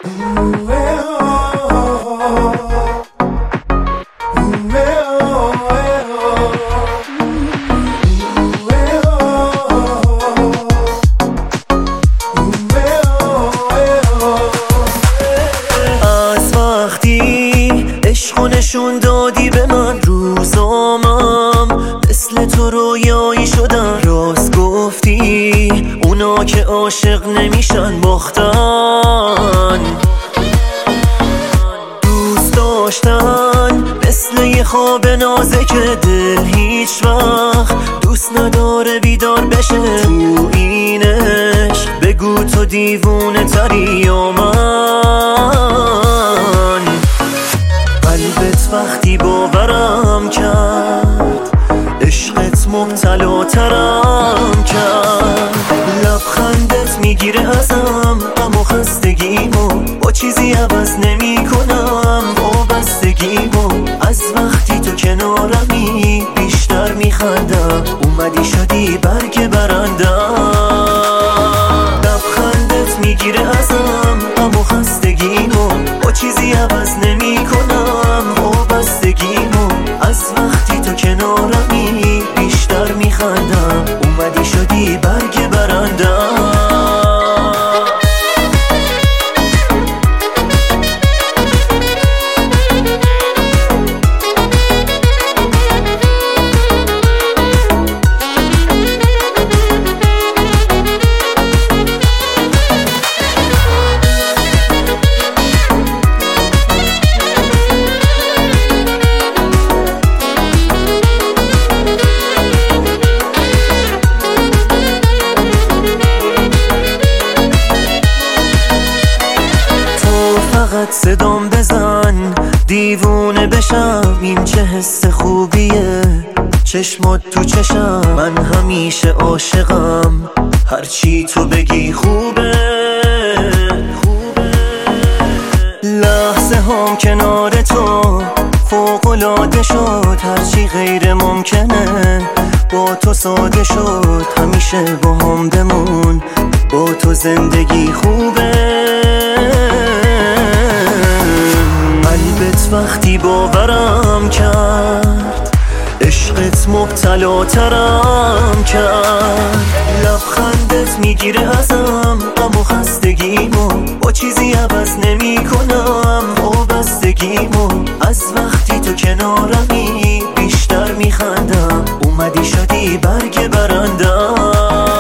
از وقتی عشقو نشون دادی به من، روزامم مثل تو رویایی شدن. راست گفتی اونا که عاشق نمیشن باختن. دوست داشتن مثل یه خواب نازک دل هیچ وقت دوست نداره بیدار بشه. تو اینش بگو تو دیوونه تری یا من. قلبت وقتی باورم کرد، عشقت مبتلاترم کرد. لبخندت میگیره ازم غم و خستگیمو، با چیزی عوض نمی کنم وابستگیمو. از وقتی تو کنارمی بیشتر میخندم، اومدی شدی برگ برندم. لبخندت میگیره ازم غم و خستگیمو، با چیزی عوض نمی کنم وابستگیمو. از وقتی تو کنارمی بیشتر میخندم، اومدی شدی برگ برندم. فقط صدام بزن دیوونه بشم، این چه حس خوبیه چشمات تو چشم. من همیشه عاشقم، هرچی تو بگی خوبه. لحظه هم کنار تو فوق‌العاده شد، هرچی غیر ممکنه با تو ساده شد. همیشه با هم بمون، با تو زندگی خوبه. قلبت وقتی باورم کرد، عشقت مبتلاترم کرد. لبخندت میگیره ازم غم و خستگیمو، با چیزی عوض نمی کنم وابستگیمو. از وقتی تو کنارمی بیشتر میخندم، اومدی شدی برگ برندم.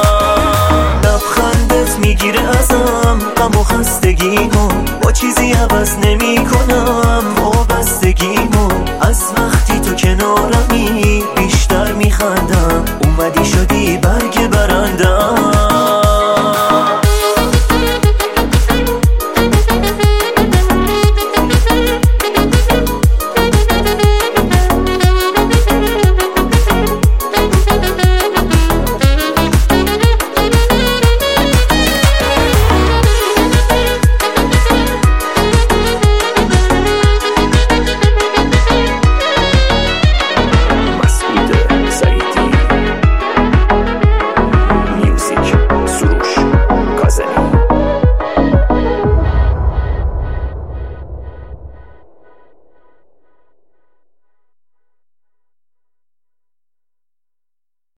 لبخندت میگیره ازم غم و خستگیمو، با چیزی عوض نمی کنم